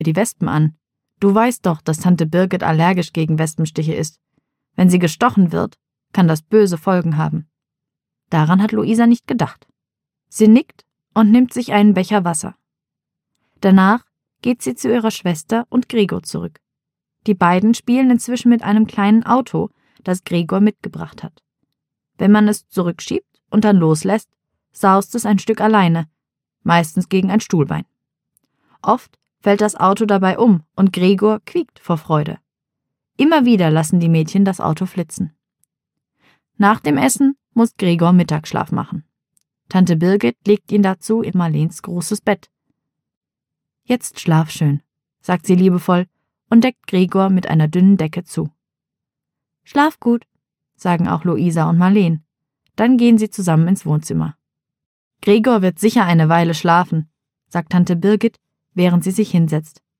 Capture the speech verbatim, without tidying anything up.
ihr die Wespen an. Du weißt doch, dass Tante Birgit allergisch gegen Wespenstiche ist. Wenn sie gestochen wird, kann das böse Folgen haben. Daran hat Luisa nicht gedacht. Sie nickt und nimmt sich einen Becher Wasser. Danach geht sie zu ihrer Schwester und Gregor zurück. Die beiden spielen inzwischen mit einem kleinen Auto, das Gregor mitgebracht hat. Wenn man es zurückschiebt und dann loslässt, saust es ein Stück alleine, meistens gegen ein Stuhlbein. Oft fällt das Auto dabei um und Gregor quiekt vor Freude. Immer wieder lassen die Mädchen das Auto flitzen. Nach dem Essen muss Gregor Mittagsschlaf machen. Tante Birgit legt ihn dazu in Marlens großes Bett. »Jetzt schlaf schön«, sagt sie liebevoll und deckt Gregor mit einer dünnen Decke zu. »Schlaf gut«, sagen auch Luisa und Marlen. Dann gehen sie zusammen ins Wohnzimmer. »Gregor wird sicher eine Weile schlafen«, sagt Tante Birgit, während sie sich hinsetzt.